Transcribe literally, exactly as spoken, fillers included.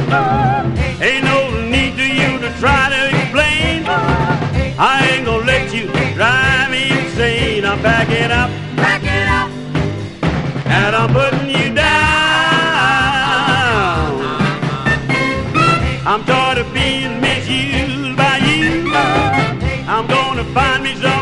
Ain't no need to you to try to explain. I ain't gonna let you drive me insane. I'm backing up, backing up, and I'm putting you down. I'm tired of being misused by you. I'm gonna find me some